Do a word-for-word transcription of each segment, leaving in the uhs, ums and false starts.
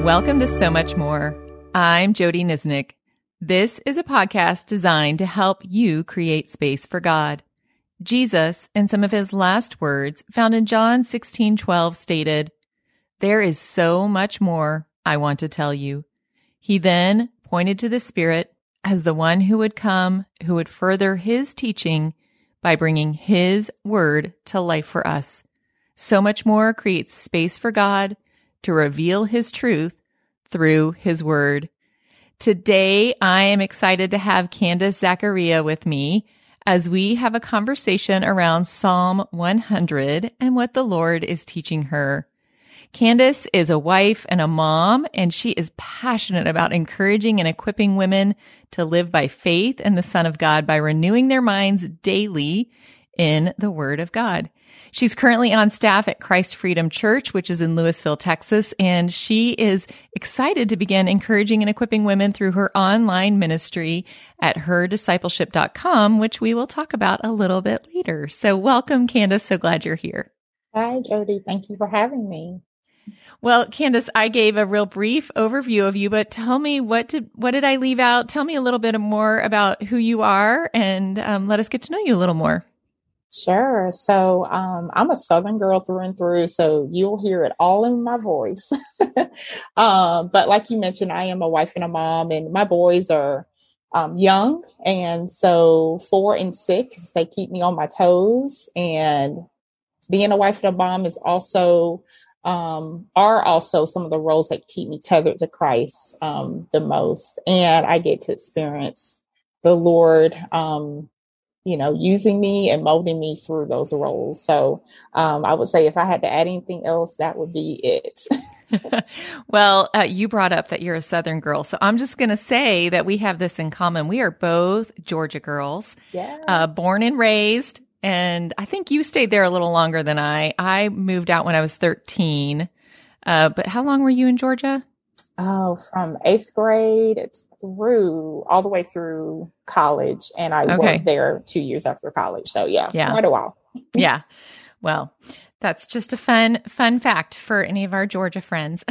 Welcome to So Much More. I'm Jody Nisnik. This is a podcast designed to help you create space for God. Jesus, in some of his last words, found in John sixteen twelve, stated, "There is so much more I want to tell you." He then pointed to the Spirit as the one who would come, who would further his teaching by bringing his word to life for us. So Much More creates space for God to reveal his truth through his word. Today, I am excited to have Candace Zacharia with me as we have a conversation around Psalm one hundred and what the Lord is teaching her. Candace is a wife and a mom, and she is passionate about encouraging and equipping women to live by faith in the Son of God by renewing their minds daily in the Word of God. She's currently on staff at Christ Freedom Church, which is in Lewisville, Texas, and she is excited to begin encouraging and equipping women through her online ministry at her discipleship dot com, which we will talk about a little bit later. So welcome, Candace. So glad you're here. Hi, Jody. Thank you for having me. Well, Candace, I gave a real brief overview of you, but tell me, what did what did I leave out? Tell me a little bit more about who you are, and um, let us get to know you a little more. Sure. So um, I'm a Southern girl through and through, so you'll hear it all in my voice. um, but like you mentioned, I am a wife and a mom, and my boys are um, young. And so four and six, they keep me on my toes. And being a wife and a mom is also, um, are also some of the roles that keep me tethered to Christ um, the most. And I get to experience the Lord, um, you know, using me and molding me through those roles. So um, I would say if I had to add anything else, that would be it. Well, uh, you brought up that you're a Southern girl. So I'm just going to say that we have this in common. We are both Georgia girls, yeah. uh, born and raised. And I think you stayed there a little longer than I. I moved out when I was thirteen. Uh, but how long were you in Georgia? Oh, from eighth grade through all the way through college. And I okay. worked there two years after college. So yeah, yeah. quite a while. Yeah. Well, that's just a fun, fun fact for any of our Georgia friends.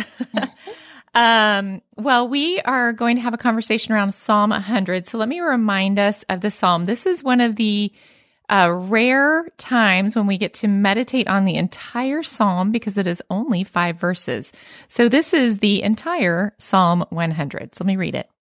um, well, we are going to have a conversation around Psalm one hundred. So let me remind us of the Psalm. This is one of the uh, rare times when we get to meditate on the entire Psalm because it is only five verses. So this is the entire Psalm one hundred. So let me read it.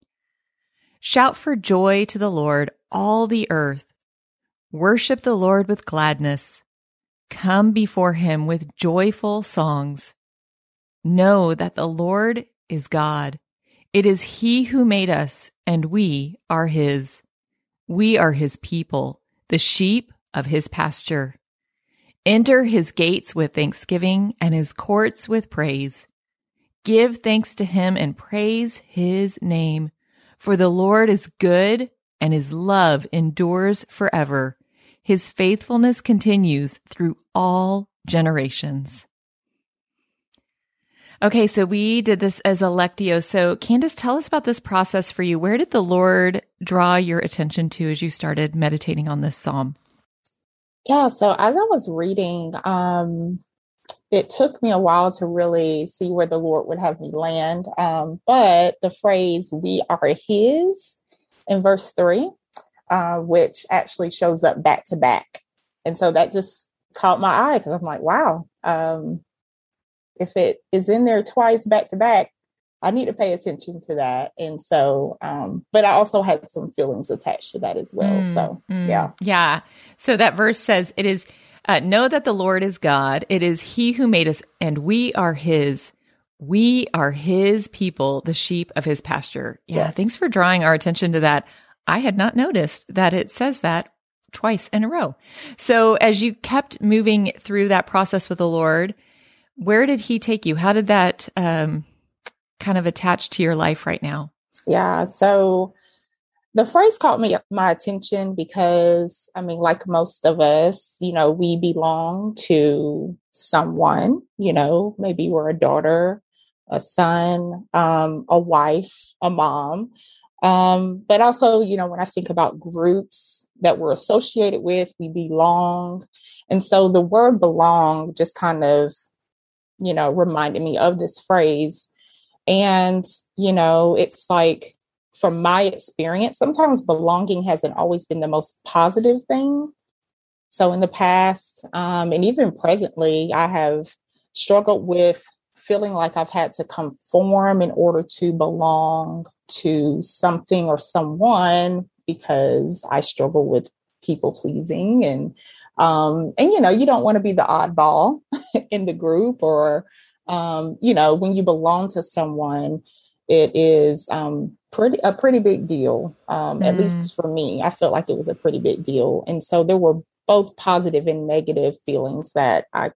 Shout for joy to the Lord, all the earth. Worship the Lord with gladness. Come before him with joyful songs. Know that the Lord is God. It is he who made us, and we are his. We are his people, the sheep of his pasture. Enter his gates with thanksgiving and his courts with praise. Give thanks to him and praise his name. For the Lord is good, and his love endures forever. His faithfulness continues through all generations. Okay, so we did this as a Lectio. So Candace, tell us about this process for you. Where did the Lord draw your attention to as you started meditating on this psalm? Yeah, so as I was reading, um, it took me a while to really see where the Lord would have me land. Um, but the phrase, we are his, in verse three, uh, which actually shows up back to back. And so that just caught my eye because I'm like, wow, um, if it is in there twice back to back, I need to pay attention to that. And so, um, but I also had some feelings attached to that as well. Mm, so, mm, yeah. Yeah. So that verse says it is, uh, know that the Lord is God. It is he who made us, and we are his. We are his people, the sheep of his pasture. Yeah. Yes. Thanks for drawing our attention to that. I had not noticed that it says that twice in a row. So as you kept moving through that process with the Lord, where did he take you? How did that um, kind of attach to your life right now? Yeah. So the phrase caught me my attention because, I mean, like most of us, you know, we belong to someone, you know, maybe we're a daughter, a son, um, a wife, a mom. Um, but also, you know, when I think about groups that we're associated with, we belong. And so the word belong just kind of, you know, reminded me of this phrase. And, you know, it's like, from my experience, sometimes belonging hasn't always been the most positive thing. So in the past, um, and even presently, I have struggled with feeling like I've had to conform in order to belong to something or someone, because I struggle with people pleasing. And, um, and, you know, you don't want to be the oddball in the group, or, um, you know, when you belong to someone, it is um, pretty a pretty big deal. Um, mm. At least for me, I felt like it was a pretty big deal. And so there were both positive and negative feelings that I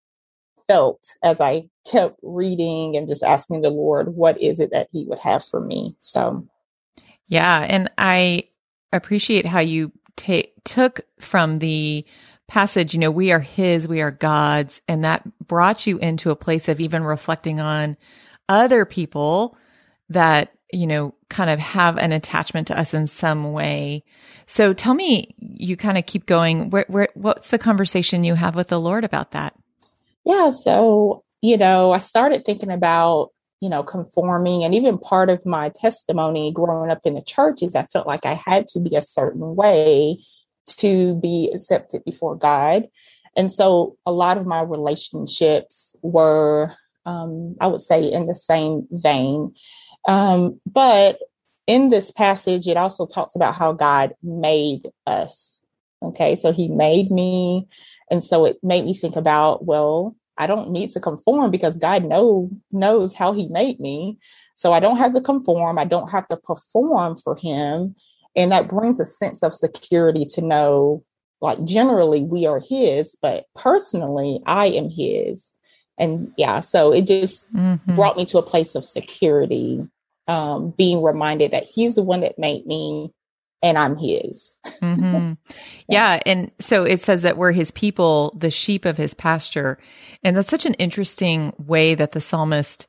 felt as I kept reading and just asking the Lord, what is it that he would have for me? So, yeah. And I appreciate how you ta- took from the passage, you know, we are his, we are God's, and that brought you into a place of even reflecting on other people that, you know, kind of have an attachment to us in some way. So tell me, you kind of keep going. Where, where, what's the conversation you have with the Lord about that? Yeah. So, you know, I started thinking about, you know, conforming, and even part of my testimony growing up in the churches, I felt like I had to be a certain way to be accepted before God. And so a lot of my relationships were, um, I would say, in the same vein. Um, but in this passage, it also talks about how God made us. Okay, so he made me. And so it made me think about, well, I don't need to conform because God know, knows how he made me. So I don't have to conform. I don't have to perform for him. And that brings a sense of security to know, like, generally we are his, but personally I am his. And yeah, so it just mm-hmm. brought me to a place of security, um, being reminded that he's the one that made me and I'm his. Mm-hmm. yeah. yeah. And so it says that we're his people, the sheep of his pasture. And that's such an interesting way that the psalmist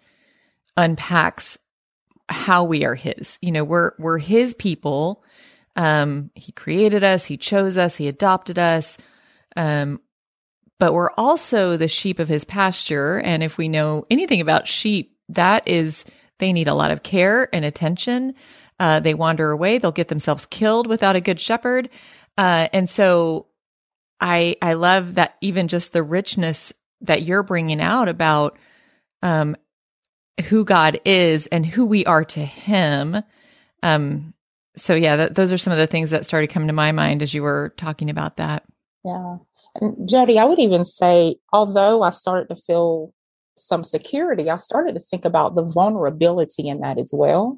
unpacks how we are his. You know, we're, we're his people. Um, he created us, he chose us, he adopted us. Um, but we're also the sheep of his pasture. And if we know anything about sheep, that is, they need a lot of care and attention. Uh, they wander away. They'll get themselves killed without a good shepherd. Uh, and so I, I love that, even just the richness that you're bringing out about, um, who God is and who we are to him. Um, so yeah, that, those are some of the things that started coming to my mind as you were talking about that. Yeah. And Jody, I would even say, although I started to feel some security, I started to think about the vulnerability in that as well.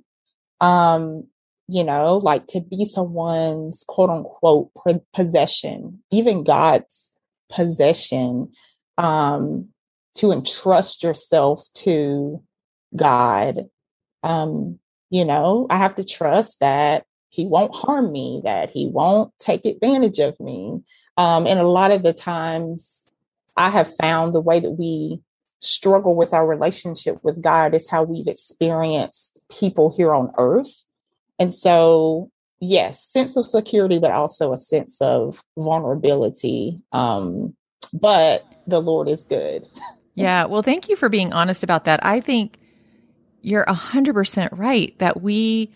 Um, you know, like to be someone's quote unquote possession, even God's possession, um, to entrust yourself to God. Um, you know, I have to trust that he won't harm me, that he won't take advantage of me. Um, and a lot of the times I have found the way that we struggle with our relationship with God is how we've experienced people here on earth. And so, yes, sense of security, but also a sense of vulnerability. Um, but the Lord is good. Yeah. Well, thank you for being honest about that. I think you're a hundred percent right that we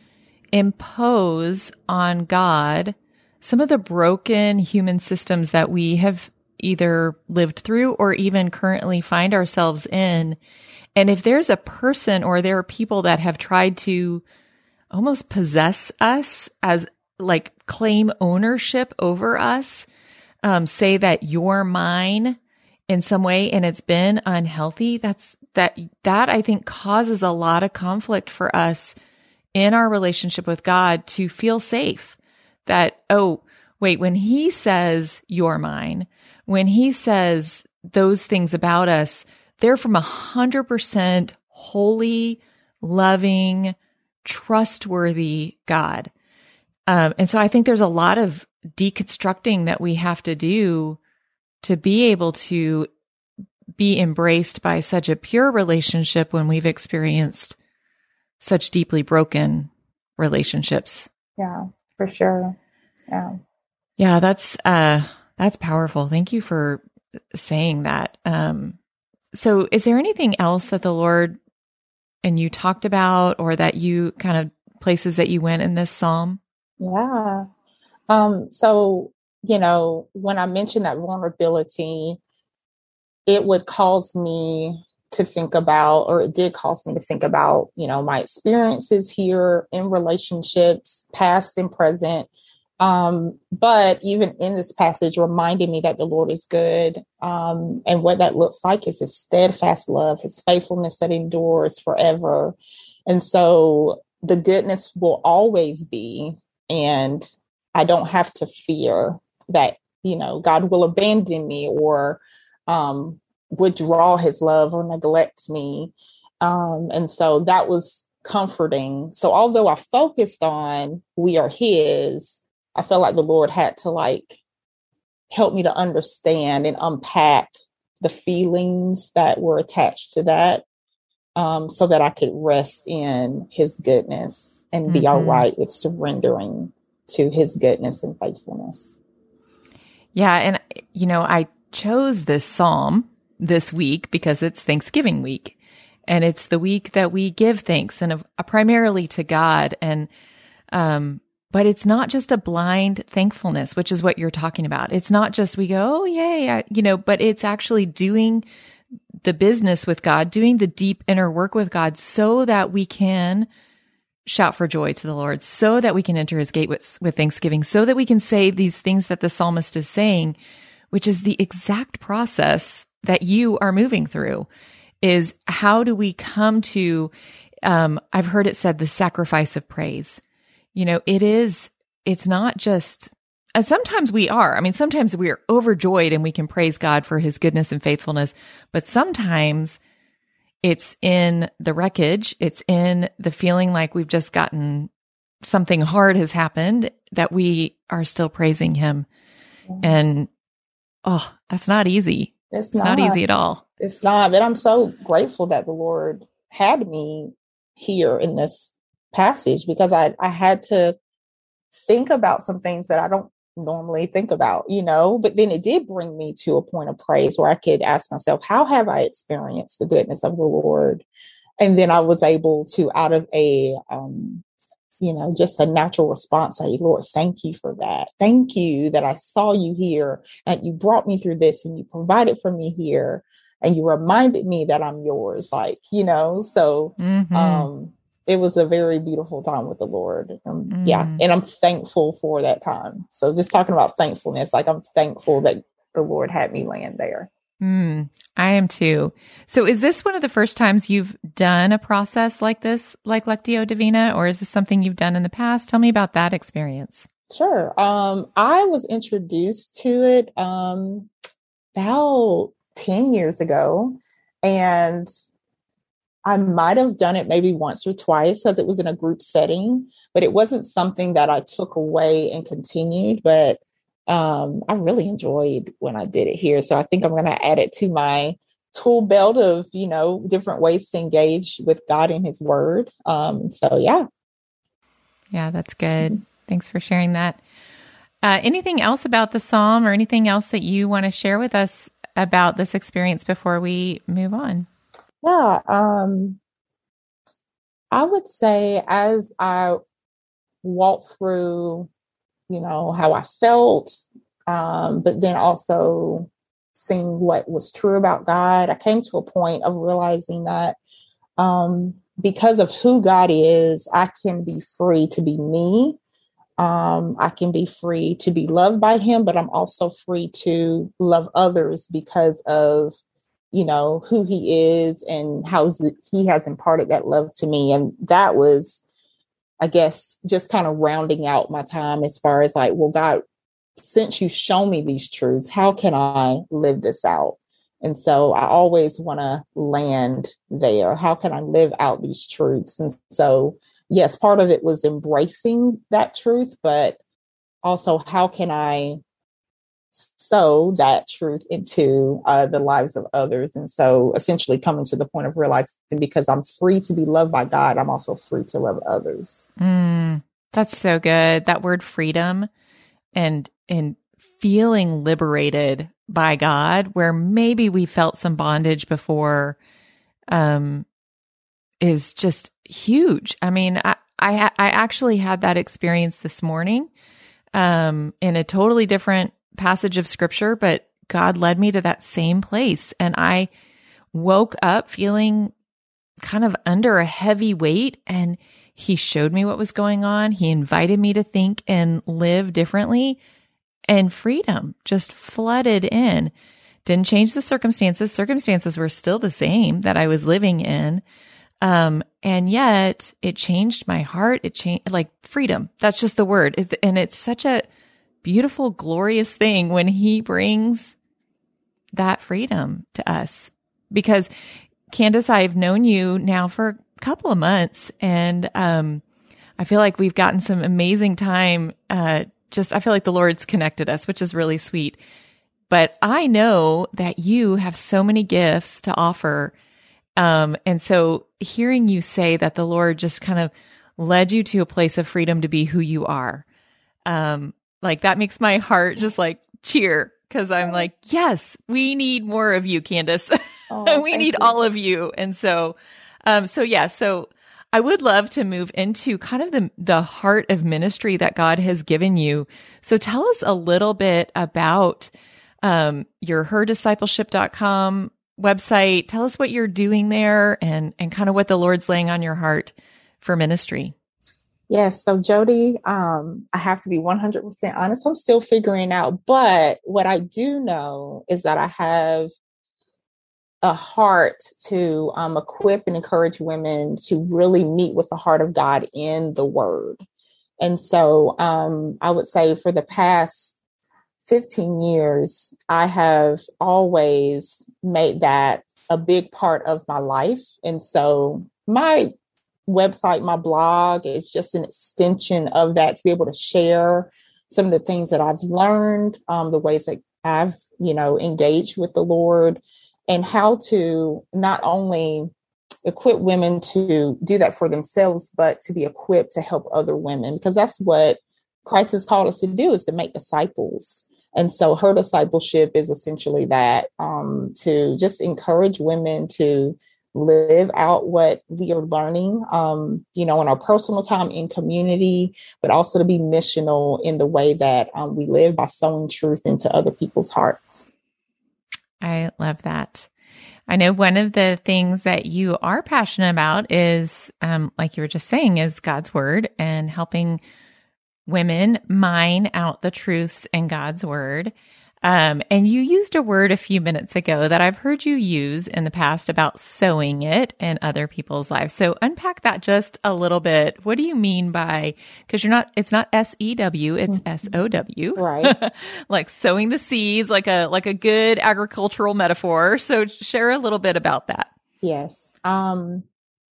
impose on God some of the broken human systems that we have either lived through or even currently find ourselves in. And if there's a person or there are people that have tried to almost possess us, as like claim ownership over us, um, say that you're mine in some way, and it's been unhealthy, that's that, that I think causes a lot of conflict for us in our relationship with God to feel safe that, oh, wait, when he says you're mine, when he says those things about us, they're from a hundred percent holy, loving, trustworthy God. Um, and so I think there's a lot of deconstructing that we have to do to be able to be embraced by such a pure relationship when we've experienced such deeply broken relationships. Yeah, for sure. Yeah. Yeah, that's, uh, that's powerful. Thank you for saying that. Um, so is there anything else that the Lord and you talked about, or that you kind of places that you went in this psalm? Yeah. Um, so, you know, when I mentioned that vulnerability, it would cause me to think about, or it did cause me to think about, you know, my experiences here in relationships, past and present. Um, but even in this passage, reminded me that the Lord is good. Um, and what that looks like is his steadfast love, his faithfulness that endures forever. And so the goodness will always be, and I don't have to fear that, you know, God will abandon me or um, withdraw his love or neglect me. Um, and so that was comforting. So although I focused on we are his, I felt like the Lord had to like help me to understand and unpack the feelings that were attached to that, um, so that I could rest in his goodness and mm-hmm. be all right with surrendering to his goodness and faithfulness. Yeah. And, you know, I chose this psalm this week because it's Thanksgiving week, and it's the week that we give thanks, and uh, primarily to God. And, um, but it's not just a blind thankfulness, which is what you're talking about. It's not just we go, oh, yay, I, you know, but it's actually doing the business with God, doing the deep inner work with God so that we can shout for joy to the Lord, so that we can enter his gate with, with thanksgiving, so that we can say these things that the psalmist is saying, which is the exact process that you are moving through, is how do we come to, um, I've heard it said, the sacrifice of praise. You know, it is, it's not just, and sometimes we are, I mean, sometimes we are overjoyed and we can praise God for his goodness and faithfulness, but sometimes it's in the wreckage, it's in the feeling like we've just gotten something hard has happened that we are still praising him. Mm-hmm. And oh, that's not easy. It's, it's not, not easy at all. It's not, but I'm so grateful that the Lord had me here in this passage, because I, I had to think about some things that I don't normally think about, you know, but then it did bring me to a point of praise where I could ask myself, how have I experienced the goodness of the Lord? And then I was able to, out of a, um, you know, just a natural response, say, Lord, thank you for that. Thank you that I saw you here and you brought me through this and you provided for me here and you reminded me that I'm yours. Like, you know, so, mm-hmm. um, it was a very beautiful time with the Lord. Um, mm. Yeah. And I'm thankful for that time. So just talking about thankfulness, like I'm thankful that the Lord had me land there. Mm, I am too. So is this one of the first times you've done a process like this, like Lectio Divina, or is this something you've done in the past? Tell me about that experience. Sure. Um, I was introduced to it um, about ten years ago, and I might have done it maybe once or twice because it was in a group setting, but it wasn't something that I took away and continued. But um, I really enjoyed when I did it here. So I think I'm going to add it to my tool belt of, you know, different ways to engage with God in his word. Um, so, yeah. Yeah, that's good. Mm-hmm. Thanks for sharing that. Uh, anything else about the psalm or anything else that you want to share with us about this experience before we move on? Yeah, um, I would say as I walked through, you know, how I felt, um, but then also seeing what was true about God, I came to a point of realizing that um, because of who God is, I can be free to be me. Um, I can be free to be loved by him, but I'm also free to love others because of, you know, who he is and how he has imparted that love to me. And that was, I guess, just kind of rounding out my time as far as like, well, God, since you show me these truths, how can I live this out? And so I always want to land there. How can I live out these truths? And so, yes, part of it was embracing that truth, but also how can I sow that truth into uh, the lives of others? And so essentially coming to the point of realizing because I'm free to be loved by God, I'm also free to love others. Mm, that's so good. That word freedom and, and feeling liberated by God, where maybe we felt some bondage before. Um, is just huge. I mean, I, I, I actually had that experience this morning um, in a totally different passage of scripture, but God led me to that same place. And I woke up feeling kind of under a heavy weight, and he showed me what was going on. He invited me to think and live differently, and freedom just flooded in. Didn't change the circumstances. Circumstances were still the same that I was living in. Um, and yet it changed my heart. It changed, like, freedom. That's just the word. It's, and it's such a beautiful, glorious thing when he brings that freedom to us. Because Candace, I've known you now for a couple of months, and um, I feel like we've gotten some amazing time. Uh, just, I feel like the Lord's connected us, which is really sweet. But I know that you have so many gifts to offer. Um, and so hearing you say that the Lord just kind of led you to a place of freedom to be who you are, um, like that makes my heart just like cheer, because I'm like, yes, we need more of you, Candace. Oh, we need you. All of you. And so, um, so yeah, so I would love to move into kind of the, the heart of ministry that God has given you. So tell us a little bit about, um, your her discipleship dot com website. Tell us what you're doing there, and, and kind of what the Lord's laying on your heart for ministry. Yes. So Jody, um, I have to be one hundred percent honest. I'm still figuring out, but what I do know is that I have a heart to um, equip and encourage women to really meet with the heart of God in the Word. And so um, I would say for the past fifteen years, I have always made that a big part of my life. And so my website, my blog is just an extension of that, to be able to share some of the things that I've learned, um, the ways that I've, you know, engaged with the Lord, and how to not only equip women to do that for themselves, but to be equipped to help other women, because that's what Christ has called us to do, is to make disciples. And so her discipleship is essentially that, um, to just encourage women to live out what we are learning, um, you know, in our personal time, in community, but also to be missional in the way that um, we live, by sowing truth into other people's hearts. I love that. I know one of the things that you are passionate about is, um, like you were just saying, is God's Word, and helping women mine out the truths in God's Word. Um, and you used a word a few minutes ago that I've heard you use in the past about sowing it in other people's lives. So unpack that just a little bit. What do you mean by, because you're not, it's not S E W, it's S O W. Right. Like sowing the seeds, like a, like a good agricultural metaphor. So share a little bit about that. Yes. Um,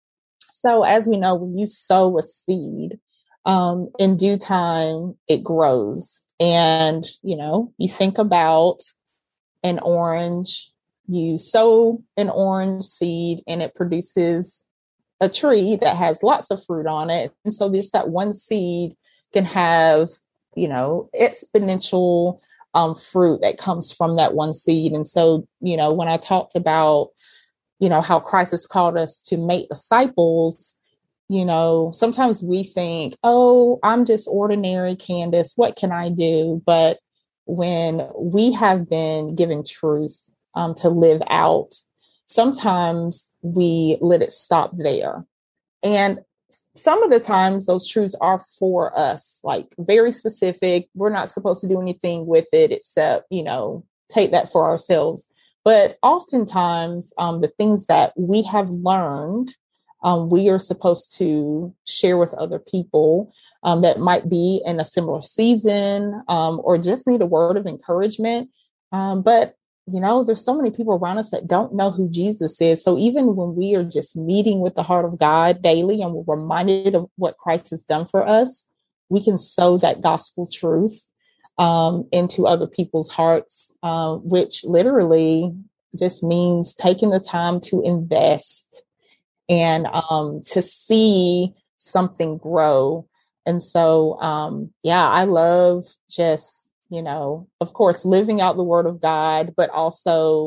so as we know, when you sow a seed, um, in due time, it grows. And, you know, you think about an orange, you sow an orange seed and it produces a tree that has lots of fruit on it. And so this, that one seed can have, you know, exponential um, fruit that comes from that one seed. And so, you know, when I talked about, you know, how Christ has called us to make disciples, you know, sometimes we think, oh, I'm just ordinary Candace. What can I do? But when we have been given truth um, to live out, sometimes we let it stop there. And some of the times those truths are for us, like very specific. We're not supposed to do anything with it except, you know, take that for ourselves. But oftentimes um, the things that we have learned, Um, we are supposed to share with other people um, that might be in a similar season um, or just need a word of encouragement. Um, but, you know, there's so many people around us that don't know who Jesus is. So even when we are just meeting with the heart of God daily and we're reminded of what Christ has done for us, we can sow that gospel truth um, into other people's hearts, uh, which literally just means taking the time to invest and um, to see something grow. And so, um, yeah, I love just, you know, of course, living out the word of God, but also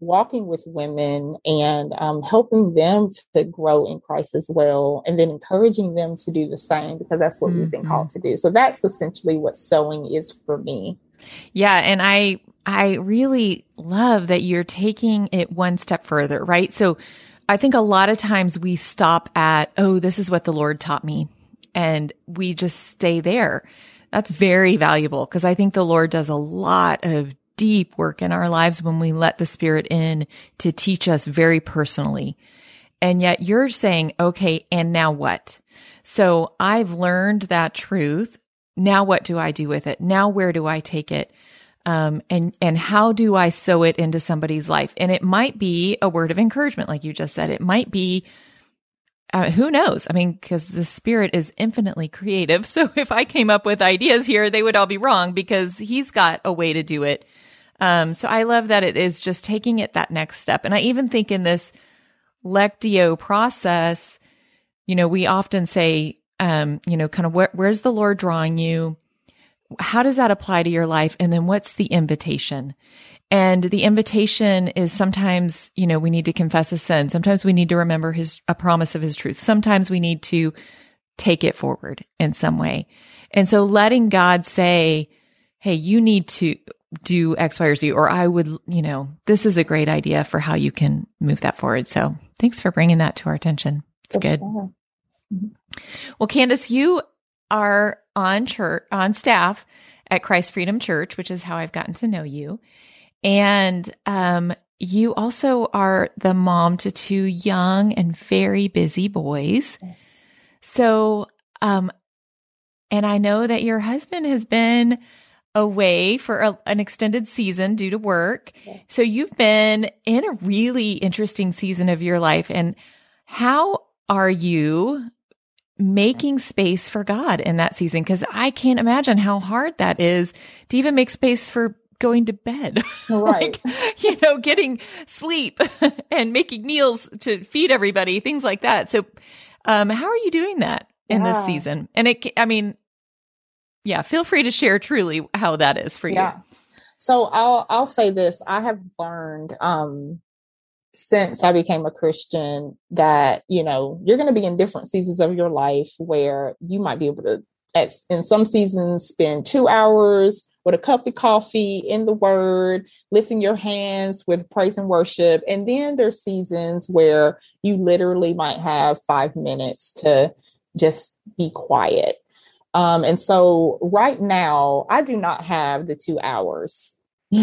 walking with women and um, helping them to grow in Christ as well, and then encouraging them to do the same, because that's what mm-hmm. we've been called to do. So that's essentially what sewing is for me. Yeah. And I, I really love that you're taking it one step further, right? So I think a lot of times we stop at, oh, this is what the Lord taught me, and we just stay there. That's very valuable, because I think the Lord does a lot of deep work in our lives when we let the Spirit in to teach us very personally. And yet you're saying, okay, and now what? So I've learned that truth. Now what do I do with it? Now where do I take it? Um, and, and how do I sew it into somebody's life? And it might be a word of encouragement, like you just said. It might be, uh, who knows? I mean, because the Spirit is infinitely creative. So if I came up with ideas here, they would all be wrong, because He's got a way to do it. Um, so I love that it is just taking it that next step. And I even think in this Lectio process, you know, we often say, um, you know, kind of where, where's the Lord drawing you? How does that apply to your life? And then what's the invitation? And the invitation is sometimes, you know, we need to confess a sin. Sometimes we need to remember his, a promise of His truth. Sometimes we need to take it forward in some way. And so letting God say, hey, you need to do X, Y, or Z, or I would, you know, this is a great idea for how you can move that forward. So thanks for bringing that to our attention. It's good. Sure. Mm-hmm. Well, Candace, you are on church, on staff at Christ Freedom Church, which is how I've gotten to know you. And, um, you also are the mom to two young and very busy boys. Yes. So, um, and I know that your husband has been away for a, an extended season due to work. Okay. So you've been in a really interesting season of your life. And how are you making space for God in that season? Because I can't imagine how hard that is to even make space for going to bed, right? Like, you know, getting sleep and making meals to feed everybody, things like that. So, um, how are you doing that in yeah. this season? And it, I mean, yeah, feel free to share truly how that is for you. Yeah. So I'll, I'll say this. I have learned, um, since I became a Christian that, you know, you're going to be in different seasons of your life where you might be able to, at, in some seasons, spend two hours with a cup of coffee in the Word, lifting your hands with praise and worship. And then there's seasons where you literally might have five minutes to just be quiet. Um, and so right now, I do not have the two hours.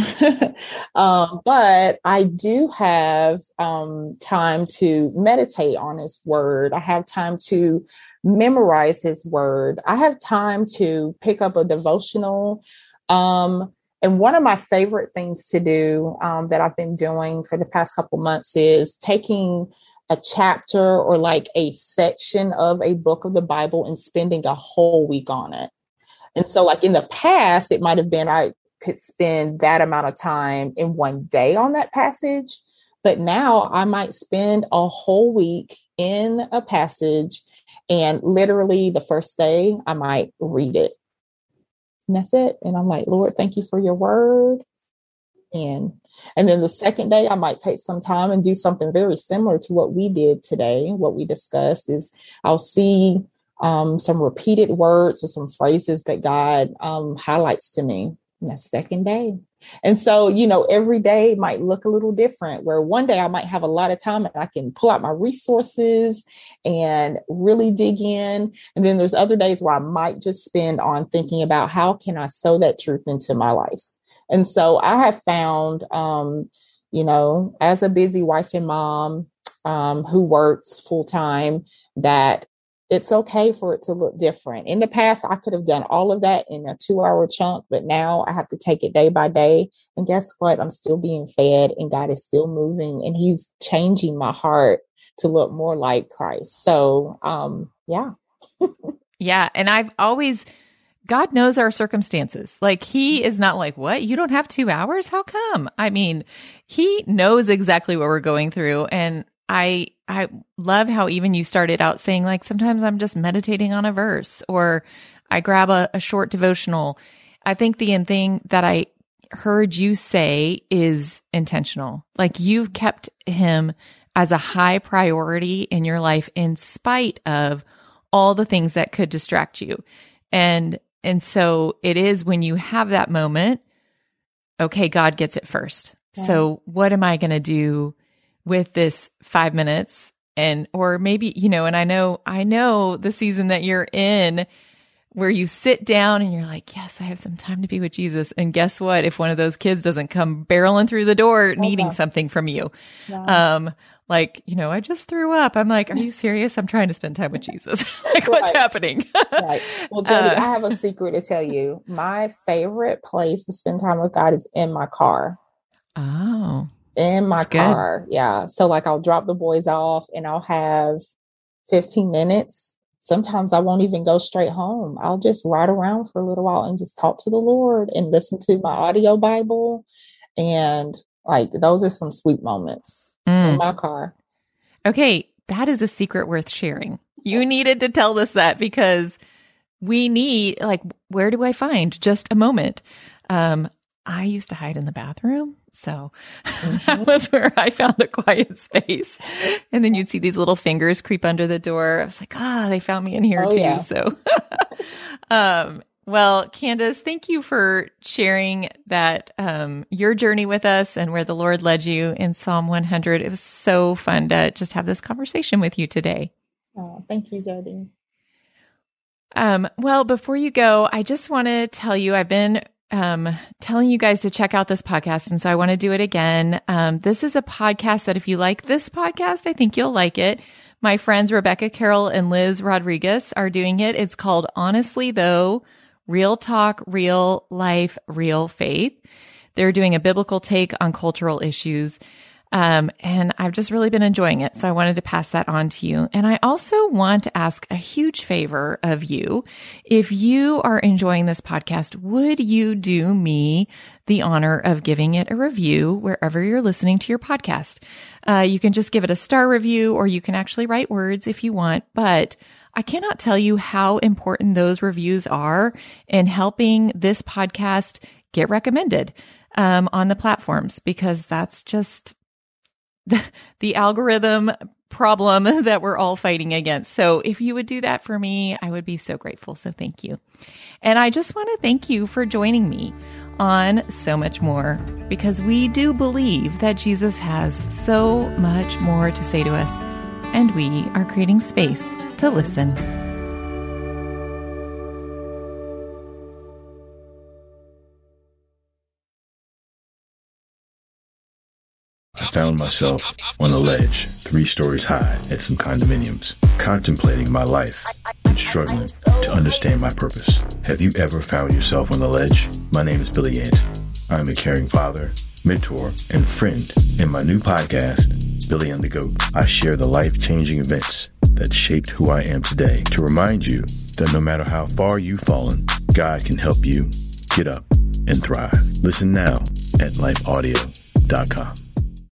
um, but I do have um, time to meditate on His Word. I have time to memorize His Word. I have time to pick up a devotional. Um, and one of my favorite things to do um, that I've been doing for the past couple months is taking a chapter or like a section of a book of the Bible and spending a whole week on it. And so like in the past, it might have been I could spend that amount of time in one day on that passage. But now I might spend a whole week in a passage, and literally the first day I might read it. And that's it. And I'm like, Lord, thank you for your word. And, and then the second day I might take some time and do something very similar to what we did today. What we discussed is I'll see um, some repeated words or some phrases that God um, highlights to me. And the second day. And so, you know, every day might look a little different, where one day I might have a lot of time and I can pull out my resources and really dig in. And then there's other days where I might just spend on thinking about how can I sew that truth into my life. And so I have found, um, you know, as a busy wife and mom um, who works full time, that it's okay for it to look different. In the past, I could have done all of that in a two hour chunk, but now I have to take it day by day. And guess what? I'm still being fed and God is still moving and He's changing my heart to look more like Christ. So, um, yeah. Yeah. And I've always, God knows our circumstances. Like He is not like, what? You don't have two hours? How come? I mean, He knows exactly what we're going through. And I, I love how even you started out saying like, sometimes I'm just meditating on a verse or I grab a, a short devotional. I think the thing that I heard you say is intentional. Like you've kept him as a high priority in your life in spite of all the things that could distract you. And and so it is when you have that moment, okay, God gets it first. Yeah. So what am I going to do with this five minutes? And or maybe, you know, and I know I know the season that you're in where you sit down and you're like, yes, I have some time to be with Jesus. And guess what? If one of those kids doesn't come barreling through the door okay. needing something from you, yeah. um, like, you know, I just threw up. I'm like, are you serious? I'm trying to spend time with Jesus. Like, what's right. happening? Right. Well, Jody, uh, I have a secret to tell you. My favorite place to spend time with God is in my car. Oh. In my car. Good. Yeah. So like I'll drop the boys off and I'll have fifteen minutes. Sometimes I won't even go straight home. I'll just ride around for a little while and just talk to the Lord and listen to my audio Bible. And like, those are some sweet moments mm. in my car. Okay. That is a secret worth sharing. You needed to tell us that because we need, like, where do I find just a moment? Um, I used to hide in the bathroom. So mm-hmm. that was where I found a quiet space. And then you'd see these little fingers creep under the door. I was like, ah, oh, they found me in here oh, too. Yeah. So, um, well, Candace, thank you for sharing that, um, your journey with us and where the Lord led you in Psalm one hundred. It was so fun to just have this conversation with you today. Oh, thank you, Jody. Um, well, before you go, I just want to tell you, I've been Um, telling you guys to check out this podcast. And so I want to do it again. Um, this is a podcast that if you like this podcast, I think you'll like it. My friends, Rebecca Carroll and Liz Rodriguez are doing it. It's called Honestly Though, Real Talk, Real Life, Real Faith. They're doing a biblical take on cultural issues. Um, and I've just really been enjoying it. So I wanted to pass that on to you. And I also want to ask a huge favor of you. If you are enjoying this podcast, would you do me the honor of giving it a review wherever you're listening to your podcast? Uh, you can just give it a star review, or you can actually write words if you want, but I cannot tell you how important those reviews are in helping this podcast get recommended, um, on the platforms, because that's just The, the algorithm problem that we're all fighting against. So if you would do that for me, I would be so grateful. So thank you. And I just want to thank you for joining me on So Much More, because we do believe that Jesus has so much more to say to us, and we are creating space to listen. I found myself on a ledge, three stories high at some condominiums, contemplating my life and struggling to understand my purpose. Have you ever found yourself on the ledge? My name is Billy Anton. I'm a caring father, mentor, and friend. In my new podcast, Billy and the Goat, I share the life-changing events that shaped who I am today to remind you that no matter how far you've fallen, God can help you get up and thrive. Listen now at life audio dot com.